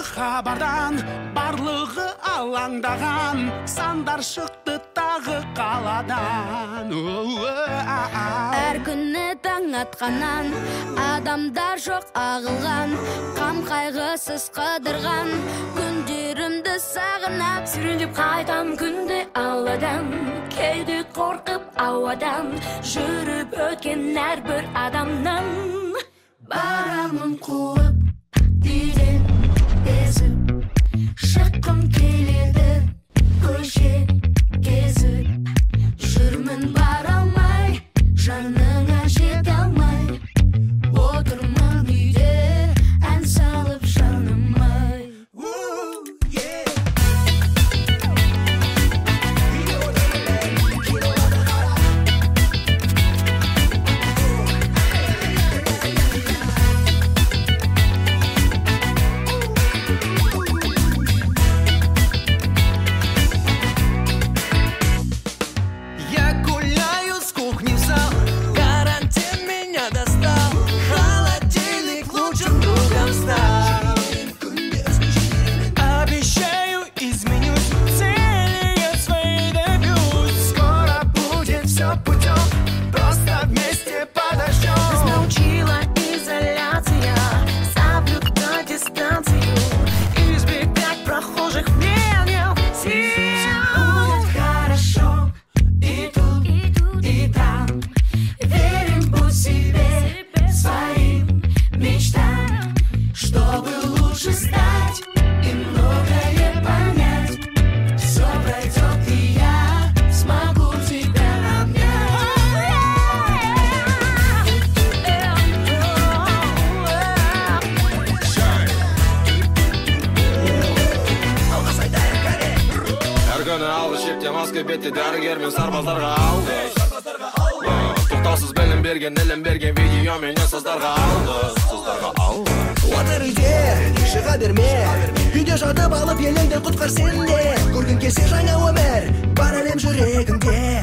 хабардан барлығы алаңдаған, сандар шықты тағы қаладан. Әр күні таң атқаннан адамдар жоқ ағылған, қам қайғысыз қыдырған, күндерімді сағынап сүріндеп қайтам күнде ауладан, кейде қорқып ауадан, жүріп өткен әрбір адамнан. Барамын қуып үйден безіп, шыққым келеді көше кезіп, жүрмін бара алмай, жаныңа жете алмай, отырмын үйде ән салып жанымай. Дәрігермен сарбаздарға алғыс, тоқтаусыз білім берген, ілім берген видео менен сыздарға алғыс. Отыр үйде, шыға берме, үйде жатып алып еліңді құтқар сен де. Көргің келсе жаңа өмір, бар әлем жүрегіңде.